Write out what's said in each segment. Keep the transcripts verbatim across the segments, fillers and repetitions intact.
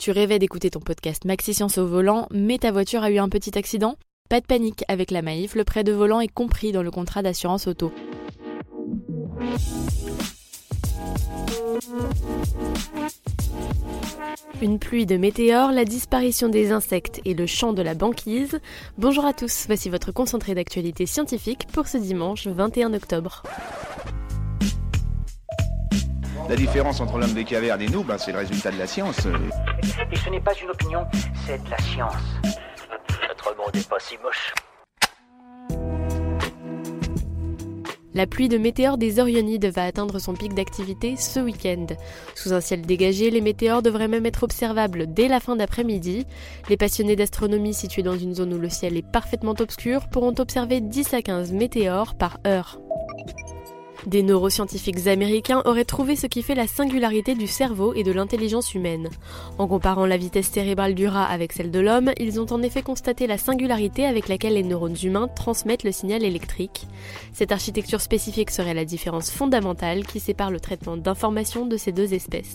Tu rêvais d'écouter ton podcast Maxi Science au volant, mais ta voiture a eu un petit accident ? Pas de panique, avec la Maïf, le prêt de volant est compris dans le contrat d'assurance auto. Une pluie de météores, la disparition des insectes et le chant de la banquise. Bonjour à tous, voici votre concentré d'actualité scientifique pour ce dimanche vingt et un octobre. La différence entre l'homme des cavernes et nous, ben, c'est le résultat de la science. Et ce n'est pas une opinion, c'est de la science. Notre monde n'est pas si moche. La pluie de météores des Orionides va atteindre son pic d'activité ce week-end. Sous un ciel dégagé, les météores devraient même être observables dès la fin d'après-midi. Les passionnés d'astronomie situés dans une zone où le ciel est parfaitement obscur pourront observer dix à quinze météores par heure. Des neuroscientifiques américains auraient trouvé ce qui fait la singularité du cerveau et de l'intelligence humaine. En comparant la vitesse cérébrale du rat avec celle de l'homme, ils ont en effet constaté la singularité avec laquelle les neurones humains transmettent le signal électrique. Cette architecture spécifique serait la différence fondamentale qui sépare le traitement d'informations de ces deux espèces.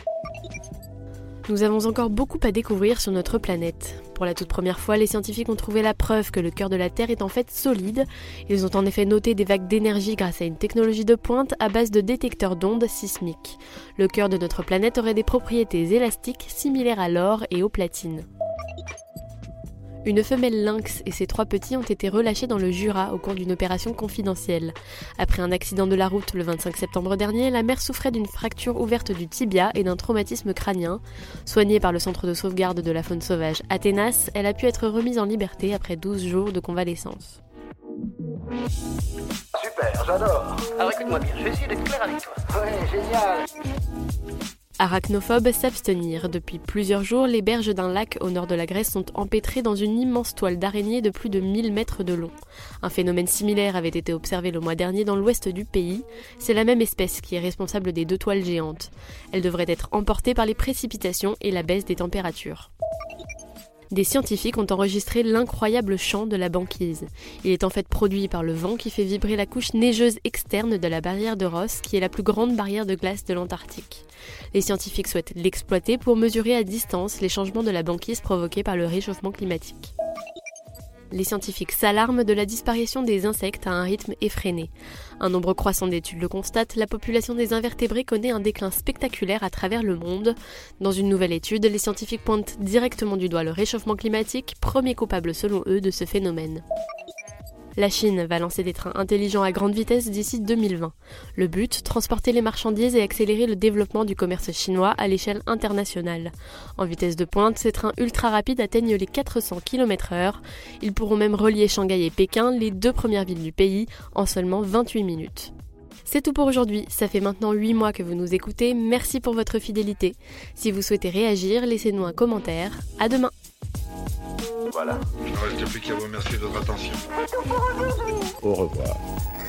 Nous avons encore beaucoup à découvrir sur notre planète. Pour la toute première fois, les scientifiques ont trouvé la preuve que le cœur de la Terre est en fait solide. Ils ont en effet noté des vagues d'énergie grâce à une technologie de pointe à base de détecteurs d'ondes sismiques. Le cœur de notre planète aurait des propriétés élastiques similaires à l'or et aux platines. Une femelle lynx et ses trois petits ont été relâchés dans le Jura au cours d'une opération confidentielle. Après un accident de la route le vingt-cinq septembre dernier, la mère souffrait d'une fracture ouverte du tibia et d'un traumatisme crânien. Soignée par le centre de sauvegarde de la faune sauvage Athénas, elle a pu être remise en liberté après douze jours de convalescence. Super, j'adore. Alors écoute-moi bien, je vais essayer d'être clair avec toi. Ouais, génial. Arachnophobes, s'abstenir. Depuis plusieurs jours, les berges d'un lac au nord de la Grèce sont empêtrées dans une immense toile d'araignée de plus de mille mètres de long. Un phénomène similaire avait été observé le mois dernier dans l'ouest du pays. C'est la même espèce qui est responsable des deux toiles géantes. Elle devrait être emportée par les précipitations et la baisse des températures. Des scientifiques ont enregistré l'incroyable chant de la banquise. Il est en fait produit par le vent qui fait vibrer la couche neigeuse externe de la barrière de Ross, qui est la plus grande barrière de glace de l'Antarctique. Les scientifiques souhaitent l'exploiter pour mesurer à distance les changements de la banquise provoqués par le réchauffement climatique. Les scientifiques s'alarment de la disparition des insectes à un rythme effréné. Un nombre croissant d'études le constatent, la population des invertébrés connaît un déclin spectaculaire à travers le monde. Dans une nouvelle étude, les scientifiques pointent directement du doigt le réchauffement climatique, premier coupable selon eux de ce phénomène. La Chine va lancer des trains intelligents à grande vitesse d'ici deux mille vingt. Le but, transporter les marchandises et accélérer le développement du commerce chinois à l'échelle internationale. En vitesse de pointe, ces trains ultra rapides atteignent les quatre cents kilomètres heure. Ils pourront même relier Shanghai et Pékin, les deux premières villes du pays, en seulement vingt-huit minutes. C'est tout pour aujourd'hui, ça fait maintenant huit mois que vous nous écoutez, merci pour votre fidélité. Si vous souhaitez réagir, laissez-nous un commentaire. À demain. Voilà. Il ne reste plus qu'à vous remercier de votre attention. Au revoir.